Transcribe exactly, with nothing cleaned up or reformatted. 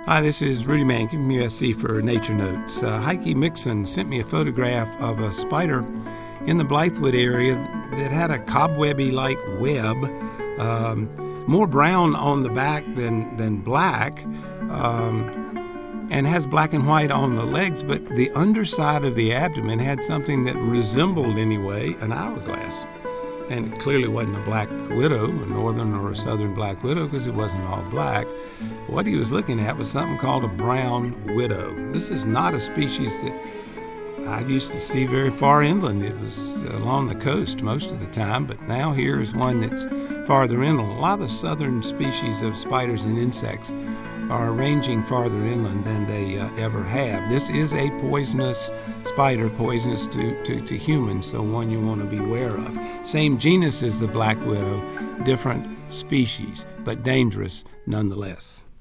Hi, this is Rudy Mann from U S C for Nature Notes. Uh, Heike Mixon sent me a photograph of a spider in the Blythewood area that had a cobwebby-like web, um, more brown on the back than, than black, um, and has black and white on the legs, but the underside of the abdomen had something that resembled, anyway, an hourglass. And it clearly wasn't a black widow, a northern or a southern black widow, because it wasn't all black. What he was looking at was something called a brown widow. This is not a species that I used to see very far inland. It was along the coast most of the time, but now here is one that's farther inland. A lot of the southern species of spiders and insects are ranging farther inland than they uh, ever have. This is a poisonous spider, poisonous to, to, to humans, so one you want to be aware of. Same genus as the black widow, different species, but dangerous nonetheless.